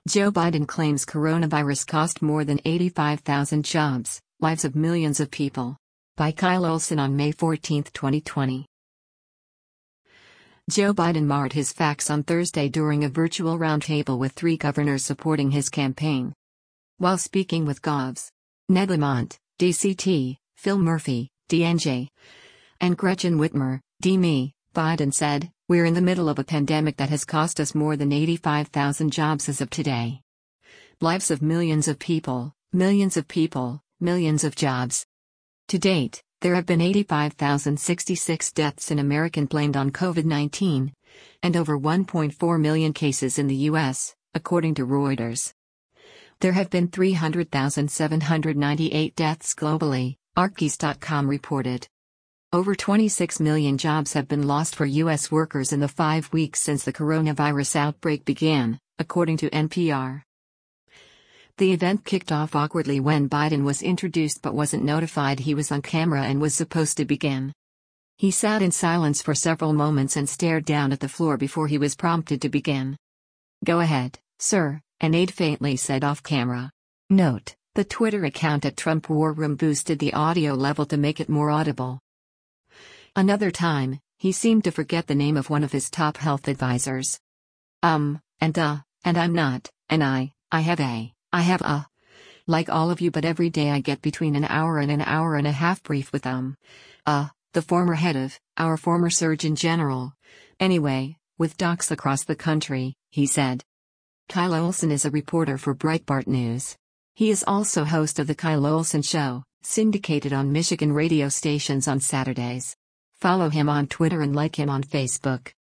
Joe Biden claims coronavirus cost more than 85,000 jobs, lives of millions of people. By Kyle Olson on May 14, 2020. Joe Biden marred his facts on Thursday during a virtual roundtable with 3 governors supporting his campaign. While speaking with Govs. Ned Lamont, DCT, Phil Murphy, DNJ, and Gretchen Whitmer, DME, Biden said, "We're in the middle of a pandemic that has cost us more than 85,000 jobs as of today. Lives of millions of people, millions of jobs. To date, there have been 85,066 deaths in America blamed on COVID-19, and over 1.4 million cases in the U.S., according to Reuters. There have been 300,798 deaths globally," Archie's.com reported. Over 26 million jobs have been lost for U.S. workers in the 5 weeks since the coronavirus outbreak began, according to NPR. The event kicked off awkwardly when Biden was introduced but wasn't notified he was on camera and was supposed to begin. He sat in silence for several moments and stared down at the floor before he was prompted to begin. "Go ahead, sir," an aide faintly said off camera. Note: the Twitter account at Trump War Room boosted the audio level to make it more audible. Another time, he seemed to forget the name of one of his top health advisors. And I'm not, and I have a. Like all of you, but every day I get between an hour and a half brief with the former head of, our former Surgeon General. Anyway, with docs across the country," he said. Kyle Olson is a reporter for Breitbart News. He is also host of The Kyle Olson Show, syndicated on Michigan radio stations on Saturdays. Follow him on Twitter and like him on Facebook.